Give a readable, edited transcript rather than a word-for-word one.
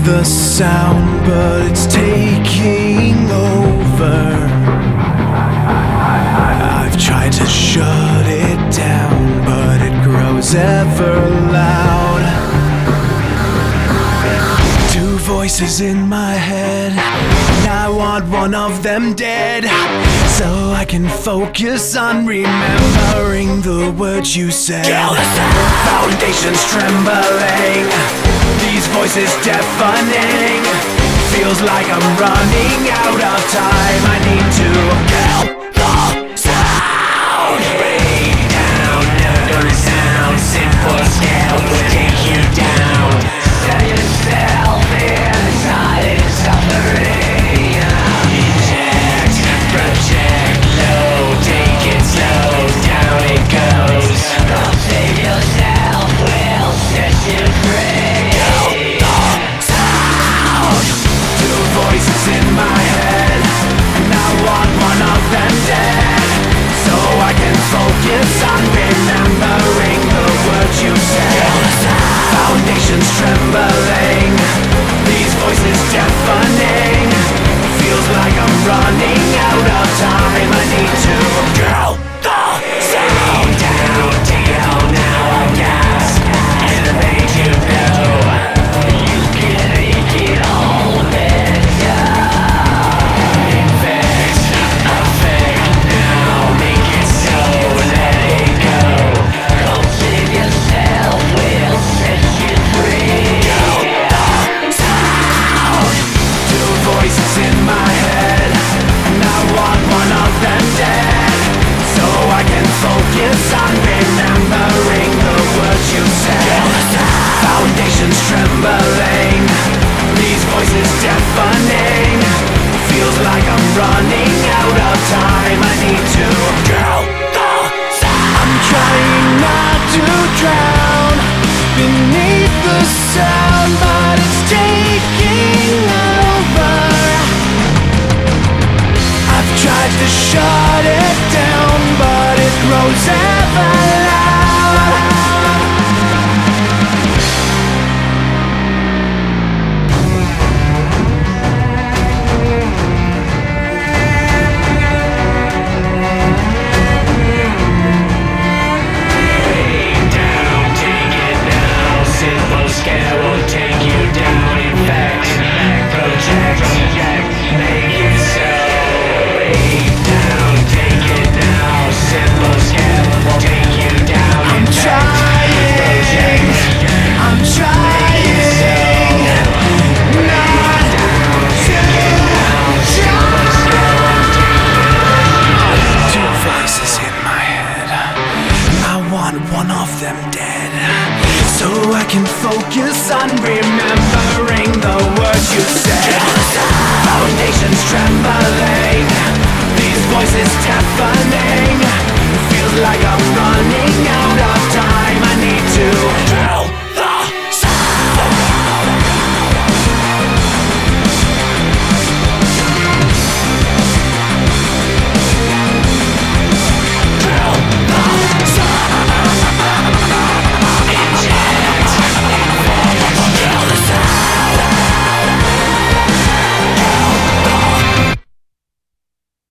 the sound, but it's taking over. I've tried to shut it down, but it grows ever loud. Two voices in my head, and I want one of them dead, so I can focus on remembering the words you said. Foundations trembling, these voices deafening. Feels like I'm running out of time. I need to kill the sound. Break down, never sound. Simple scale will take you down. Set yourself inside in suffering. Inject, project, low. Take it slow, down it goes. Save yourself, will set you free. Voices in my head, and I want one of them dead, so I can focus on remembering the words you said. Foundations trembling, these voices deafening. Feels like I'm running out of time. I need to kill the sound. Down, down, now I gasp, and it made you know you can make it all better. Focus on remembering the words you said. Foundations trembling, these voices deafening. Feels like I'm running out of time. I need to kill the sound. I'm trying not to drown beneath the sound, but it's taking over. I've tried to shut it down, but it grows ever loud. Break down, take it now. Simple scale will take you down. Infect, project, make it so. Break down, take it now. Simple scale will take you down. I'm trying not to drown. Two voices in my head, I want one of them dead, so I can focus on remembering the words you said. Foundations trembling, these voices deafening. Feels like I'm running out of time. I need to